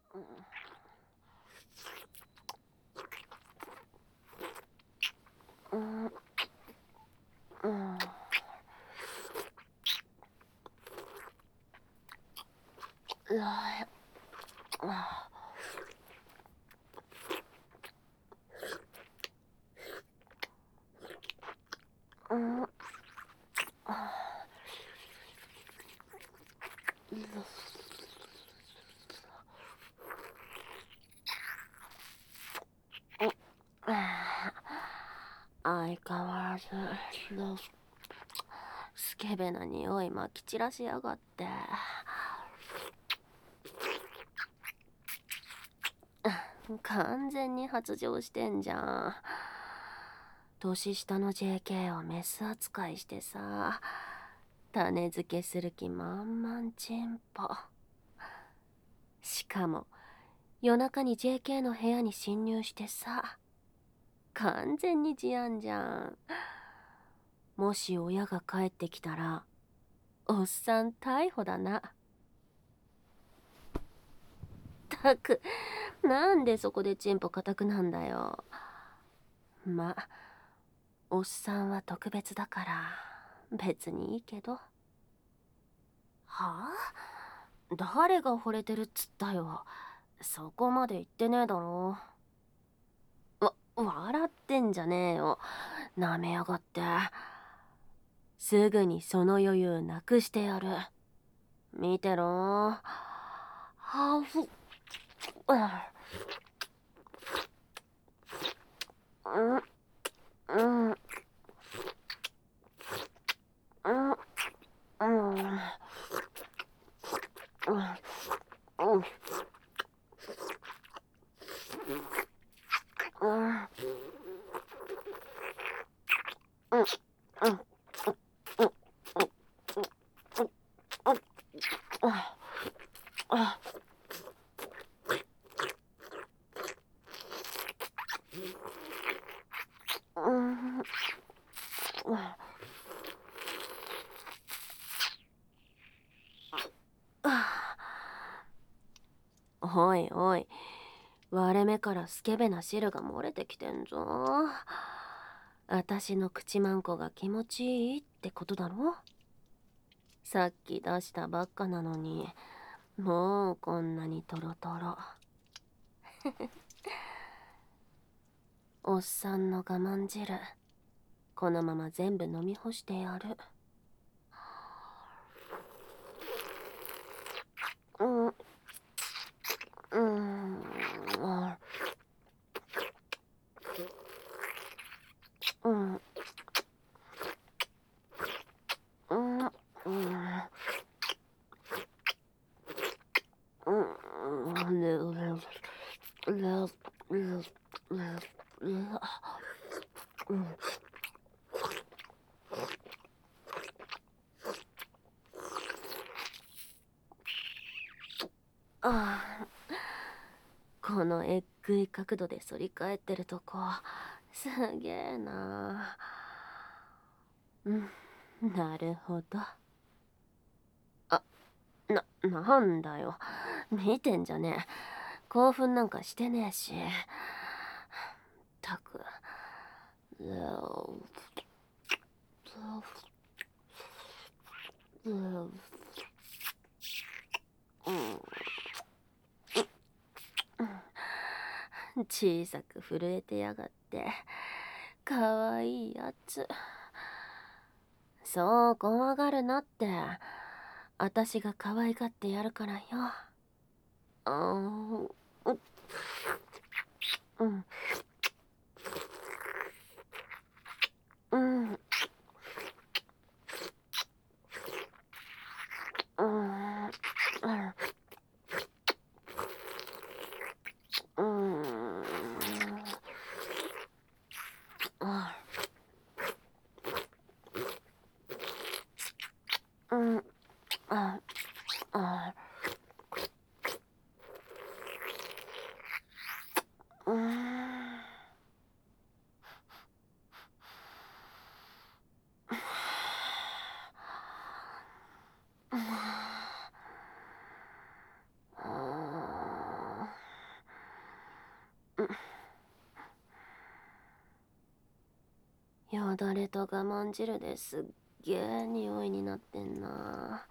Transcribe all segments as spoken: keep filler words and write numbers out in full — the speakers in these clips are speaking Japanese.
相変わらずスケベな匂いまき散らしやがって。完全に発情してんじゃん。年下の ジェーケー をメス扱いしてさ、種付けする気満々チンポ。しかも夜中に ジェーケー の部屋に侵入してさ、完全に事案じゃん。もし親が帰ってきたらおっさん逮捕だな。ったく、なんでそこでチンポ固くなんだよ。ま、おっさんは特別だから別にいいけど。はあ？誰が惚れてるっつったよ。そこまで言ってねえだろ。わ、笑ってんじゃねえよ。なめやがって。すぐにその余裕なくしてやる。見てろ。はふ、うん、うん、うん、うん、うん、うん、おいおい、割れ目からスケベな汁が漏れてきてんぞ。あたしの口マンコが気持ちいいってことだろ。さっき出したばっかなのにもうこんなにトロトロ。おっさんの我慢汁このまま全部飲み干してやる。うんうん、うん、うん、うん、うん、ああ、このえっぐい角度で反り返ってるとこすげえな。うん、なるほど。あ、な、なんだよ。見てんじゃねえ。興奮なんかしてねえし。ったく。小さく震えてやがってかわいいやつ。そう怖がるなって、あたしが可愛がってやるからよ。あーうんうんうんうんうんああうんよだれと我慢汁ですっげえ匂いになってんな。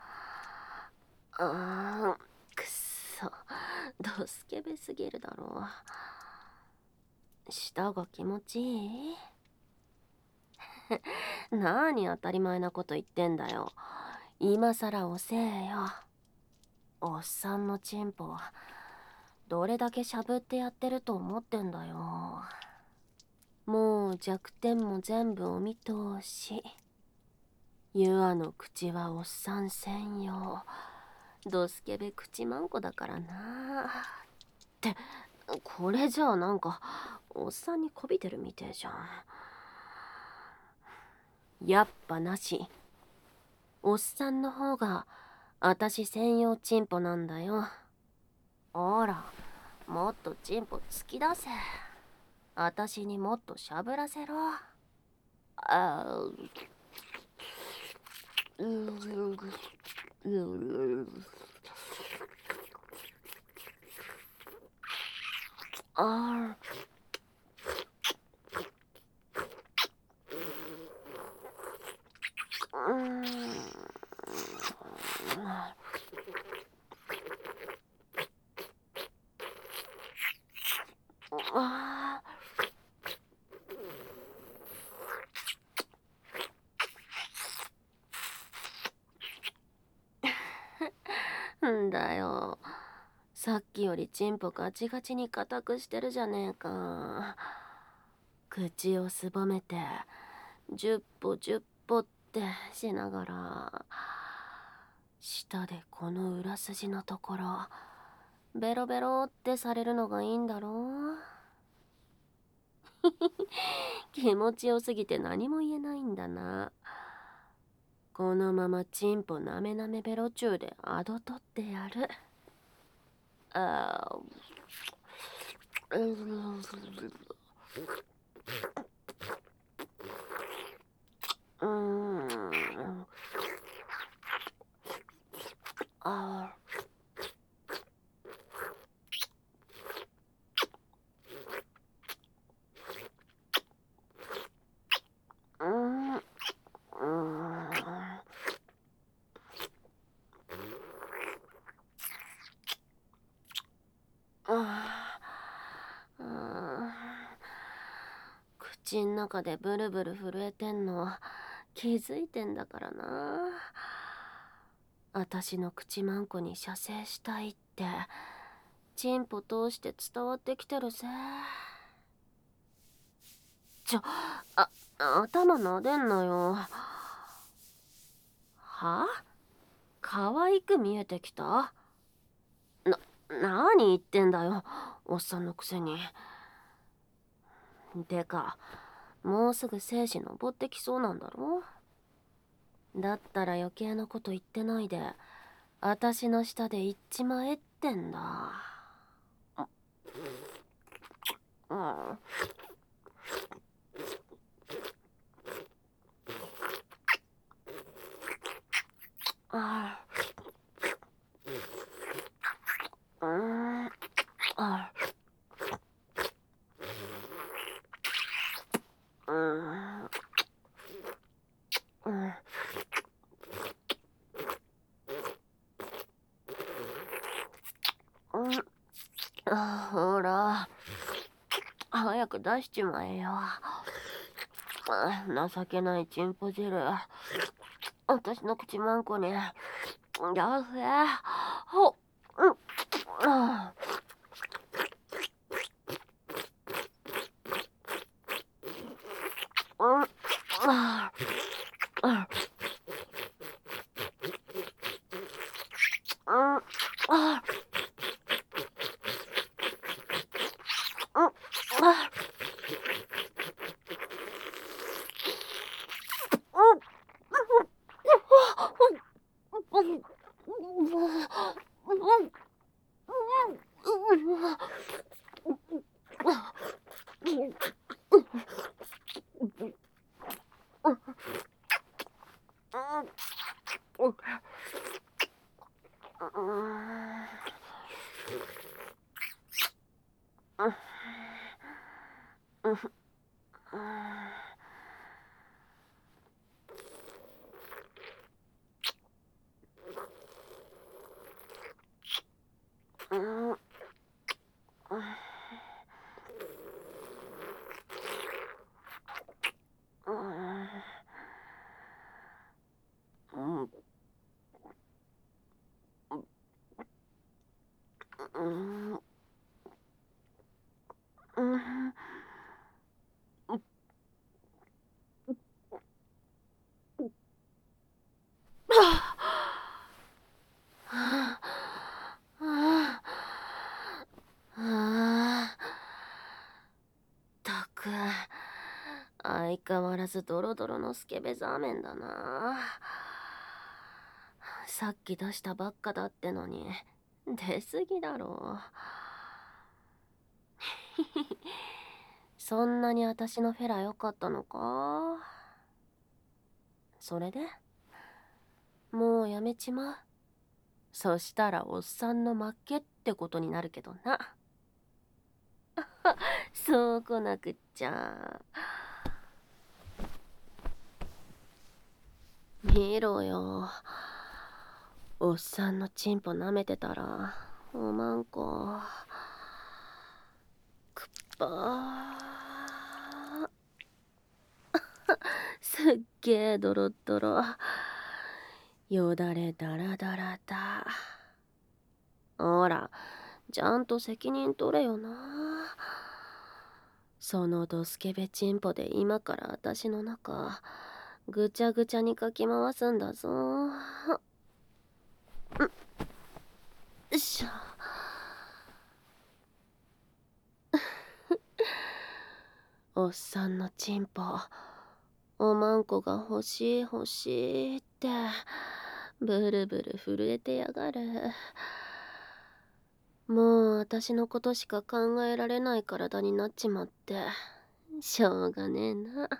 あーくっそ、ドスケベすぎるだろう。舌が気持ちいいなに当たり前なこと言ってんだよ。今さら遅えよ。おっさんのチンポはどれだけしゃぶってやってると思ってんだよ。もう弱点も全部お見通し。ユアの口はおっさん専用。ドスケベ口マンコだからな。ってこれじゃあなんかおっさんにこびてるみてえじゃん。やっぱなし。おっさんの方があたし専用チンポなんだよ。ほら、もっとチンポ突き出せ。あたしにもっとしゃぶらせろ。あうああんだよ。さっきよりチンポガチガチに硬くしてるじゃねえか。口をすぼめてじゅっぽじゅっぽってしながら舌でこの裏筋のところベロベロってされるのがいいんだろう。気持ちよすぎて何も言えないんだな。このままチンポなめなめベロ中でアド取ってやる。あーうーんあーうんうんあー口ん中でブルブル震えてんの気づいてんだからな。あたしの口マンコに射精したいってチンポ通して伝わってきてるぜ。ちょ、あ、頭撫でんなよ。は？可愛く見えてきた？な、何言ってんだよ、おっさんのくせに。てか、もうすぐ精子登ってきそうなんだろ？だったら余計なこと言ってないで、あたしの下で行っちまえってんだ。うん。ああ、うん、ああ、うん、うん、うん、あ、ほら、早く出しちまえよ。あ、情けないチンポ汁。私の口マンコに。やせ。ほ、うん、あ、うん、あ、あ、うん、あ、うん、あ、うん、 うん、うん、はあ、あったく、相変わらずドロドロのスケベザーメンだな。さっき出したばっかだってのに出すぎだろ。そんなに私のフェラ良かったのか。それでもうやめちまう。そしたらおっさんの負けってことになるけどな。そうこなくっちゃ。見ろよ。おっさんのチンポ舐めてたらおまんこくっぱー。すっげえドロッドロ。よだれダラダラだ。ほら、ちゃんと責任取れよな。そのドスケベチンポで今から私の中ぐちゃぐちゃにかき回すんだぞ。んっしょ。おっさんのチンポおまんこが欲しい欲しいってブルブル震えてやがる。もう私のことしか考えられない体になっちまってしょうがねえな。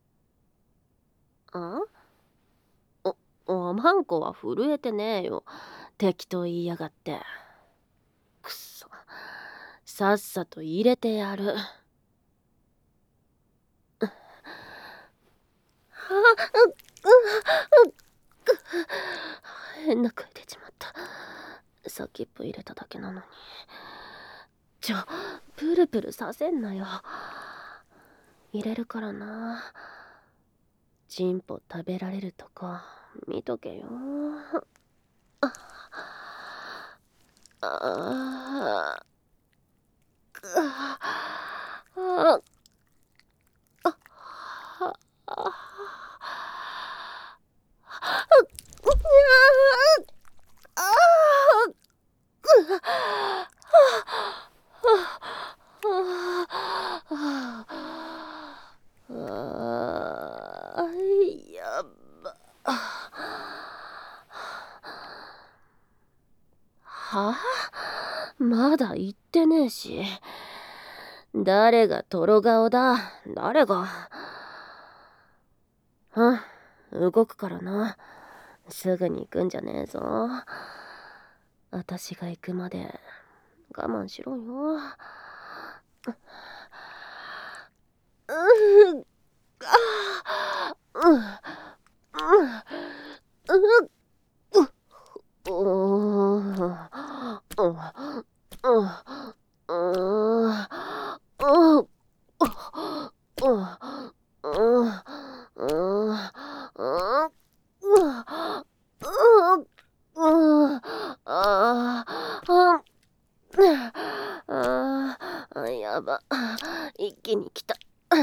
あおおまんこは震えてねえよ。適当言いやがって。くそ、さっさと入れてやる。変な声出ちまった。先っぽ入れただけなのに。ちょ、プルプルさせんなよ。入れるからな。チンポ食べられるとこ見とけよ。ああくああああやば。はあ、まだ言ってねえし。誰がトロ顔だ。誰が。うん、動くからな。すぐに行くんじゃねえぞ。私が行くまで我慢しろよ。うん、あ、うん、うん、うん、うん、うん、うん、やば、一気に来た。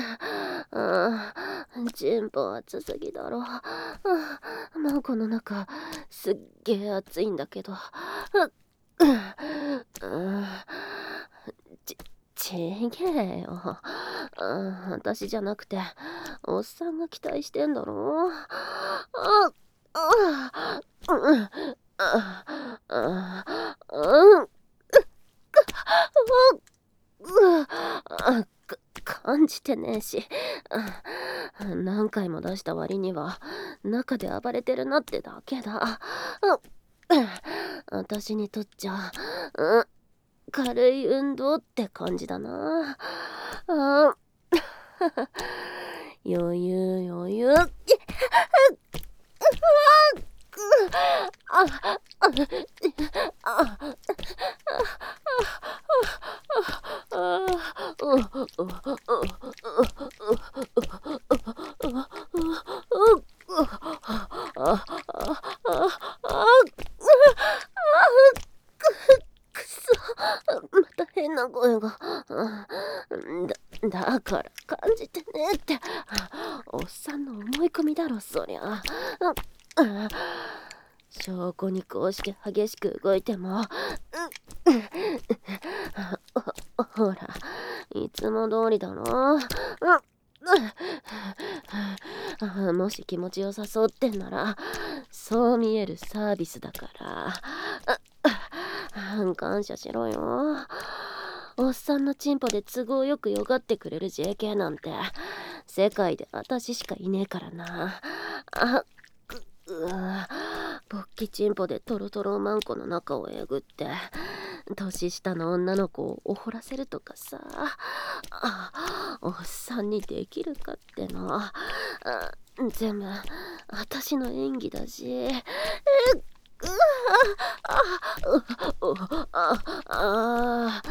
チンポ熱すぎだろ。もうこの中すっげえ熱いんだけど。ち、ちげえよ。私じゃなくておっさんが期待してんだろ。ああうんうん感じてねえし、何回も出した割には中で暴れてるなってだけだ。私にとっちゃ、うん、軽い運動って感じだな。余裕余裕。くそ。 変な声が。だ、だから感じてねって。おっさんの思い込みだろ、そりゃ。証拠にこうして激しく動いても、ほら、いつも通りだろ。もし気持ちよさそうってんなら、そう見えるサービスだから。感謝しろよ。おっさんのチンポで都合よくよがってくれる ジェーケー なんて世界で私しかいねえからな。あうわ、勃起チンポでトロトロマンコの中をえぐって年下の女の子をおほらせるとかさ、あおっさんにできるかっての。あ全部私の演技だし。えっうわあああ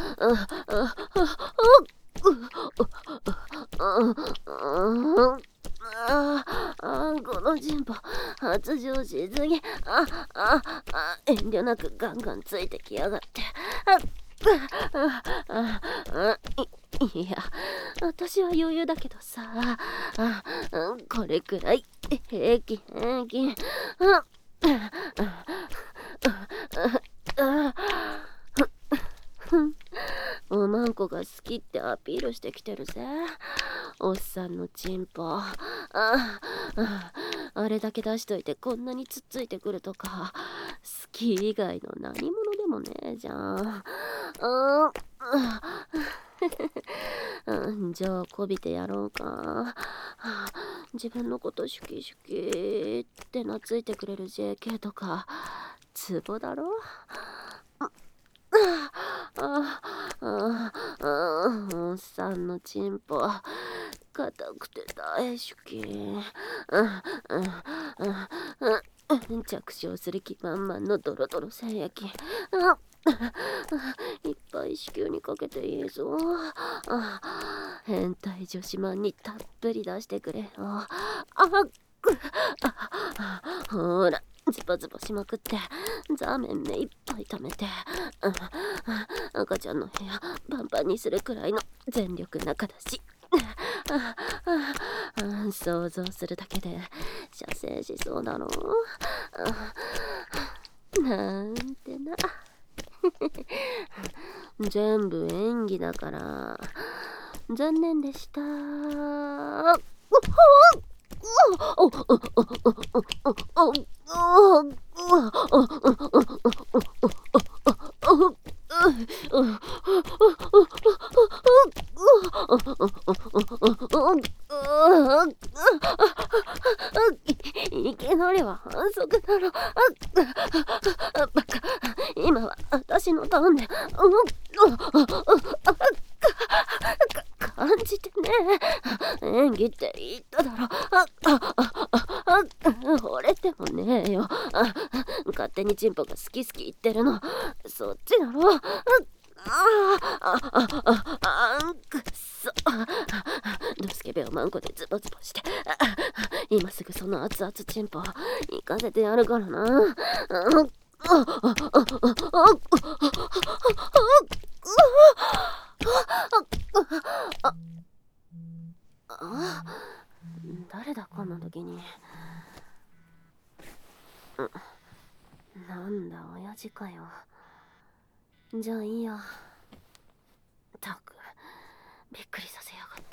あこの人ポ発情しすぎ。あああ遠慮なくガンガンついてきやがって。あああいや私は余裕だけどさ。あこれくらい平気平気。あおまんこが好きってアピールしてきてるぜ、おっさんのチンポ。あああれだけ出しといてこんなにつっついてくるとか、好き以外の何者でもねえじゃん。あじゃあこびてやろうか。自分のことシュキシュキって懐いてくれる ジェーケー とかツボだろ。ああおっさんのチンポ硬くて大好き。着床する気満々のドロドロ精液。いっぱい子宮にかけていいぞ。変態女子マンにたっぷり出してくれよ。あほらズボズボしまくってザーメン目いっぱい溜めて、赤ちゃんの部屋パンパンにするくらいの全力中だし。想像するだけで射精しそうだろう。なんてな。全部演技だから残念でした。いきなりは反則だろ。バカ、今は私のターンで。感じてね。演技って言っただろ。惚れてもねえよ。勝手にチンポが好き好き言ってるのそっちだろ。ああああくっそ。ドスケベをマンコでズボズボして今すぐその熱々チンポ行かせてやるからな。あ誰だこんな時に。なんだ親父かよ。じゃあいいや。たくびっくりさせやがって。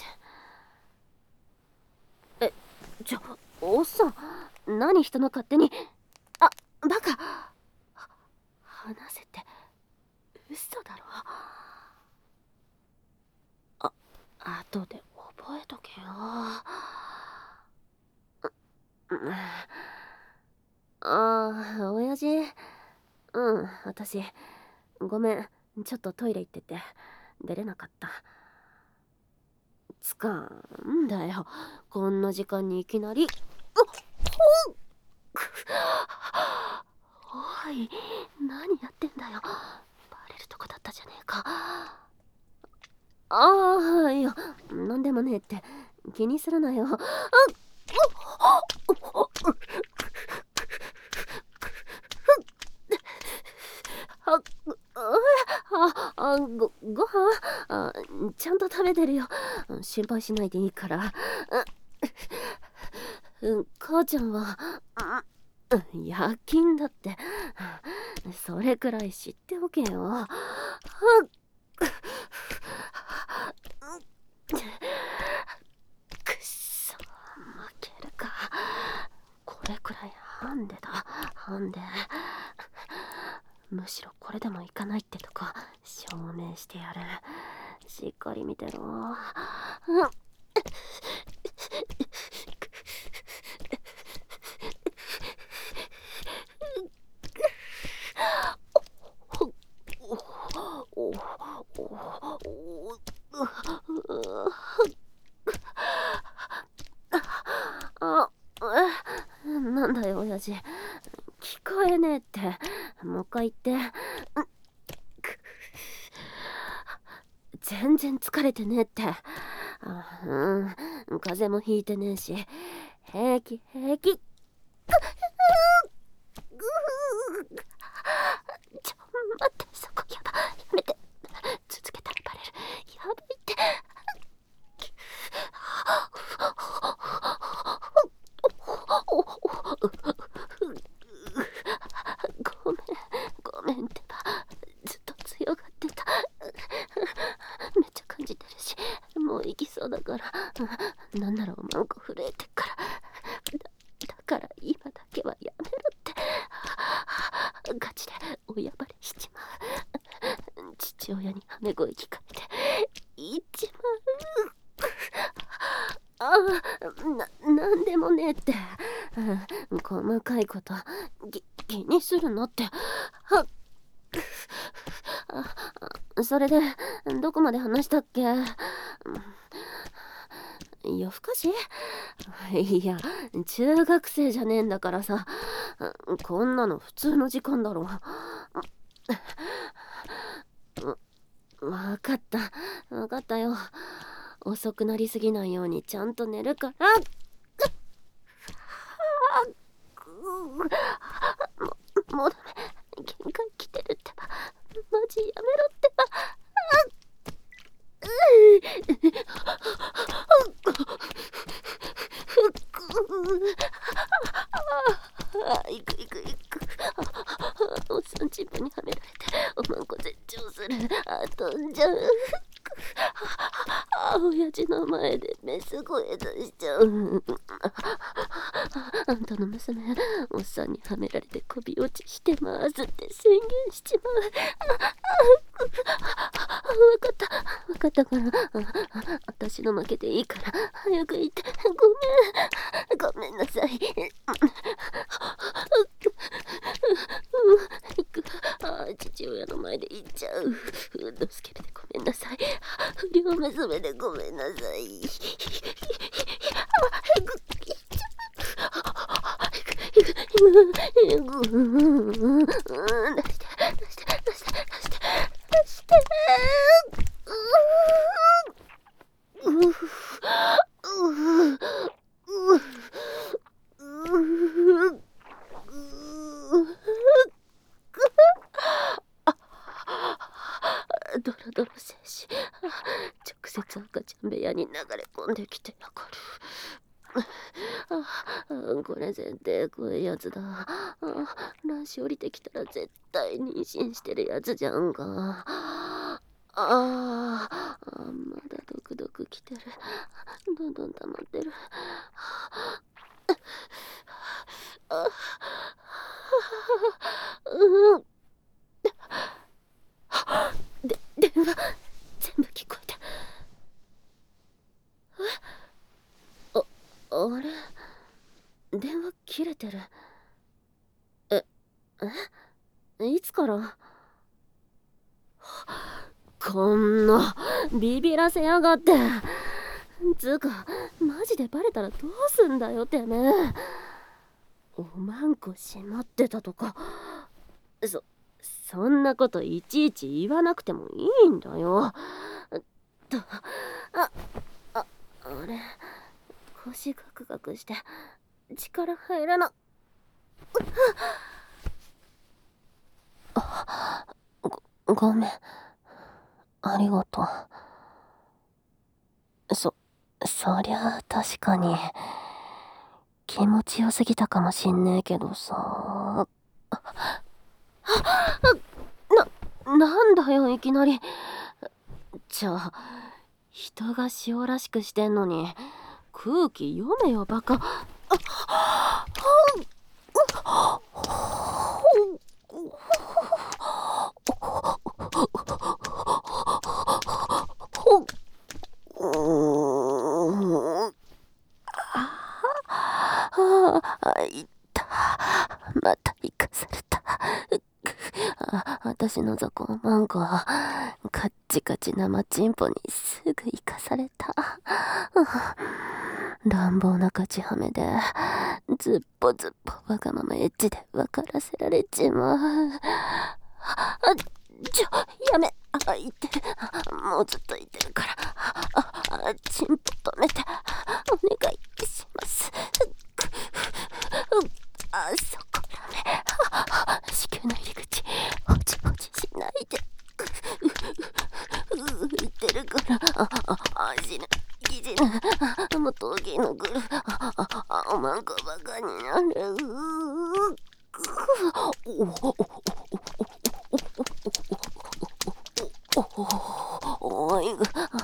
えちょおっさん何人の勝手に。あバカ話せって嘘だろ。あ後で覚えとけよ。ああ親父うん私ごめんちょっとトイレ行ってて出れなかった。つかんだよこんな時間にいきなり。おい何やってんだよ。バレるとこだったじゃねえか。ああいやなんでもねえって気にするなよ。ああああ、ご、ご飯あ、ちゃんと食べてるよ。心配しないでいいから。うん、母ちゃんは、うん、夜勤だって。それくらい知っておけよ。くっそ、負けるか。これくらいハンデだ、ハンデ。むしろこれでもいかないってとこ証明してやる。しっかり見てろ。うん、あ、え、なんだよ親父、聞こえねえって。もう一回言って。全然疲れてねえって。あ、うん、風邪もひいてねえし、平気平気。ちょ待って、そこやば、やめて。続けたらバレる。やばいって。ごめんごめんってば、ずっと強がってた。めっちゃ感じてるし、もう行きそうだから。なんならおまんこ震えてっから。だ、だから今だけはやめろって。ガチで親バレしちまう。父親にハメ声聞かれて言っちまう。ああ、な、なんでもねえって。うん、細かいことき気にするのって。はっ、あ、それでどこまで話したっけ。夜更かし？いや、中学生じゃねえんだからさ、こんなの普通の時間だろ。わかったわかったよ。遅くなりすぎないようにちゃんと寝るから。ももうダメ、限界来てるってば。マジやめろってば。いくいくいく。おっさんチンポにはめられておまんこ絶頂する。あ、飛んじゃう。あ、親父の前でメス声出しちゃう。あんたの娘、おっさんにはめられてこび落ちしてますって宣言しちまう。わかったわかったから、私の負けでいいから早く言って。ごめんごめんなさい。あ、父親の前で言っちゃう。ドスケベでごめんなさい。不良娘でごめんなさい。ドロドロ精子、直接赤ちゃん部屋に流れ込んできてやがる。あ、これ絶対こういうやつだ。あ、卵子降りてきたら絶対妊娠してるやつじゃんか。ああ、まだドクドクきてる。どんどん溜まってる。あ、うん。で、電話全部聞こえた。え、あ、あれ、電話切れてる。え、え、いつから？こんなビビらせやがって。つうかマジでバレたらどうすんだよてめえ。おまんこ閉まってたとか、そそんなこといちいち言わなくてもいいんだよ。と、あああれ、腰ガクガクして力入らな。あ、ごごめん。 ありがとう。そ、そりゃ確かに気持ちよすぎたかもしんねえけどさ。な、なんだよいきなり。じゃあ人が塩らしくしてんのに空気読めよバカ。あいったまた生かされた。あ、私の雑魚マンコカッチカチ生チンポにすぐ生かされた。乱暴な勝ちはめでずっぽずっぽわがままエッチで分からせられちまう。あ、ちょやめ。あ、言ってる。もうずっと言ってるから。あ、チンポ止めてお願いします。あ、そこダメ。子宮の入り口ほちほちしないで。言ってるから。あ、あ、死ぬ生地ぬもう陶器のぐる。あ、あ、おまんこバカになる。おいぐ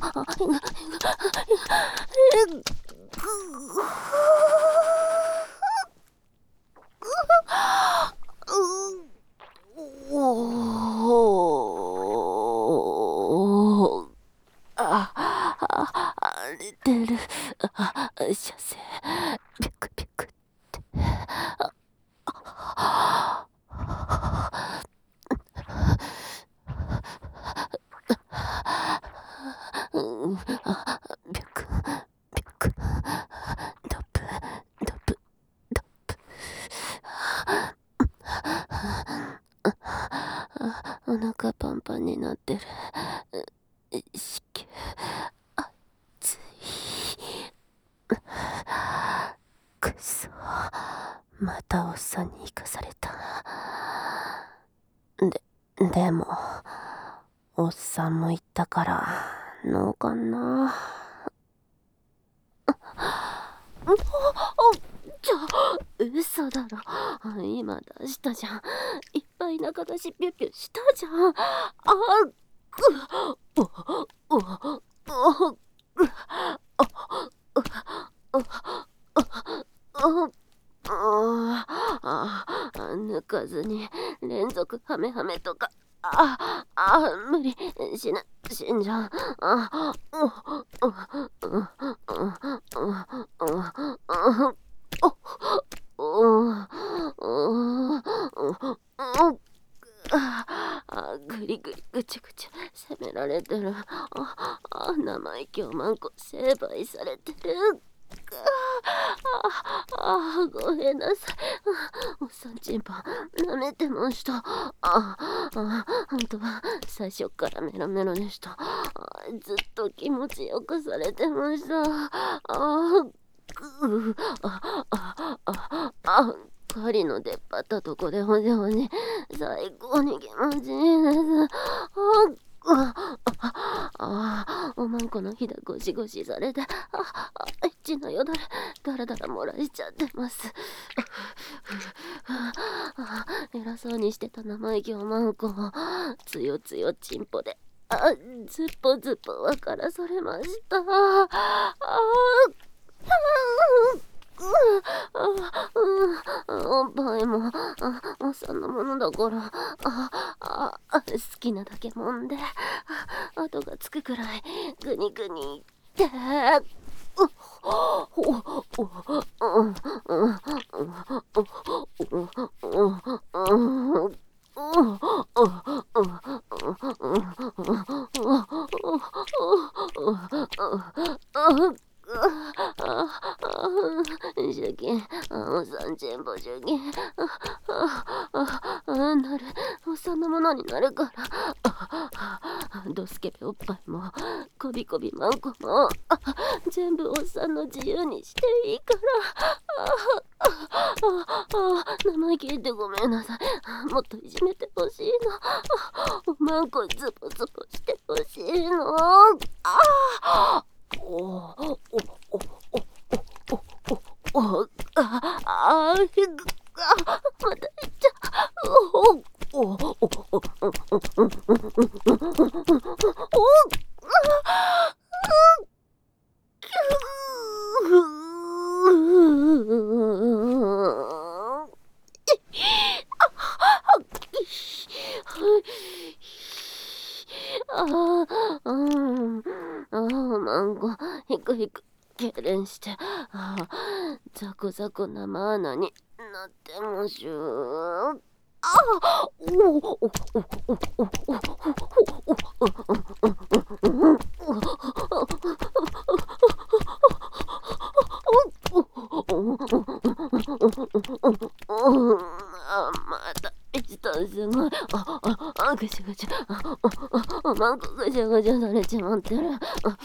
出てる。あ、射精ビクビクって。あ、うん、あ、ビクビクドプドプドプ。お腹パンパンになってる。子宮熱い。くそ、またおっさんに生かされた。で、でもおっさんも言ったからのうかな。ちょ、嘘だろ。今出したじゃん。いっぱい中出しピュピュしたじゃん。あっくおおおお抜かずに連続ハメハメとか。ああ、無理。死ぬ、死んじゃう。ああ、ぐりぐりぐちぐち責められてる。ああ、生意気をまんこ成敗されてる。ああ、ごめんなさい。おっさんチンポ舐めてました。ああ、ほんとは最初からメロメロでした。あ、ずっと気持ちよくされてました。ああ、くああああ、狩りの出っ張ったとこでほじほじ最高に気持ちいいです。ああああ、おまんこのひだゴシゴシされて、ああ、エッチなよだれだらだら漏らしちゃってます。偉そうにしてた生意気おまんこつよつよチンポであずっぽずっぽ分からされました。ああおっぱいもおっさんのものだからああ好きなだけもんで後がつくくらいグニグニって主金、おっさんチンポ主金、なる、おっさんのものになるから、ドスケベおっぱいも、こびこびまんこも、全部おっさんの自由にしていいから、生意気言ってごめんなさい。もっといじめてほしいの。おまんこズボズボしてほしい。 しいの。ああ、おおおおおおおおああ、ひぐあ、またいっちゃう。おおおおおおおああ、うん、ああ、マンゴ、ひくひく、けいれんして、ああ、ザクザク生穴になってもしゅー。ああ、おおおおおおおあ、またしたすごい。あああ、ぐしゃぐしゃ。あああ、なんかぐしゃぐしゃされちまってる。あ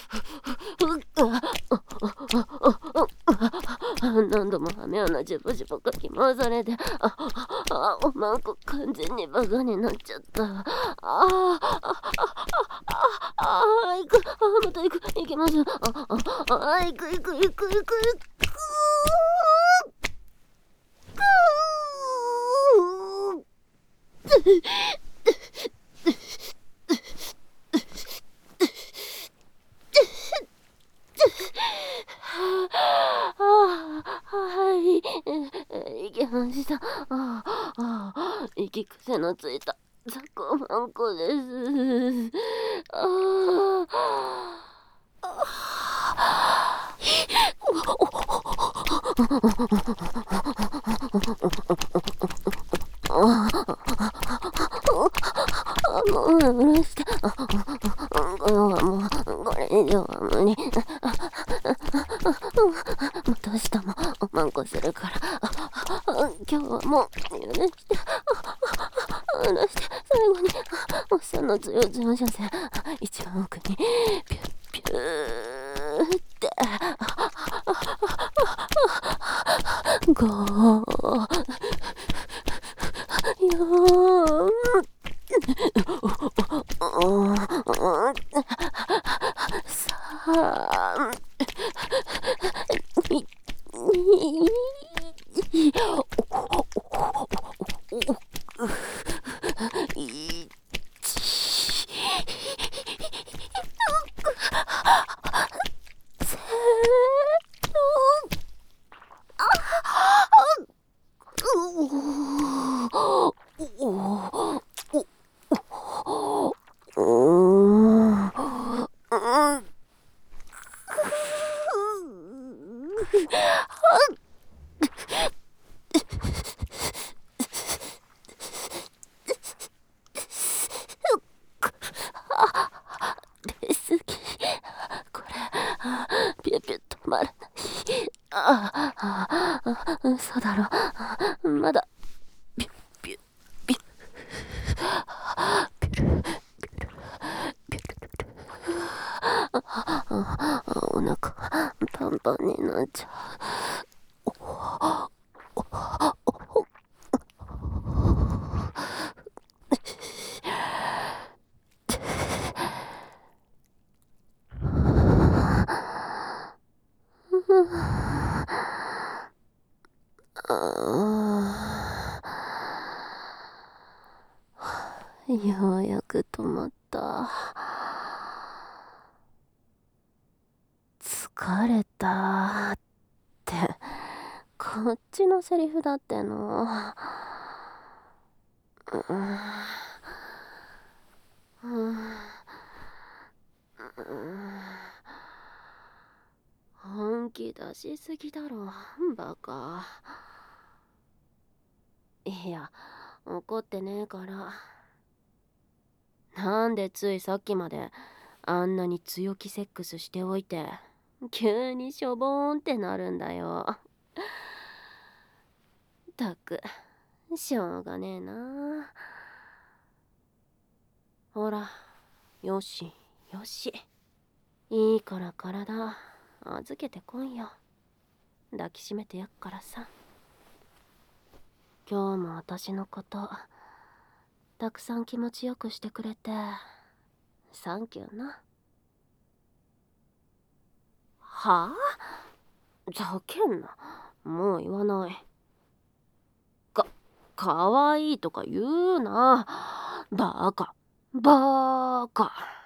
何度もはめ穴ジュブジュブかき回されて、あああ、なんか完全にバカになっちゃった。あああああ、行く。あ、また行く。行きます。あああ、行く行く行く行く行く。ああ、はい、え、いけました。ああ、息癖のついたザコマンコです。ああ、もう許して。これはもう、これ以上は無理。どうしてもおまんこするから、今日はもう許して、許して、最後におっさんの強い乗車線、一番奥にピュッピューってゴーよーさんに出すぎ。これピュピュ止まらない。ああ、嘘だろ。まだピュピュピュピュルピュルピュルお腹パンパンになっちゃう。ようやく止まった。疲れたってこっちのセリフだっての。うんうん本気出しすぎだろバカ。いや怒ってねえから。なんでついさっきまであんなに強気セックスしておいて急にしょぼーんってなるんだよ。たくしょうがねえな。ほらよしよし、いいから体預けてこいよ。抱きしめてやっからさ。今日も私のことたくさん気持ちよくしてくれてサンキューな。はあ？ざけんな。もう言わない。か、かわいいとか言うな。バカ。バーカ。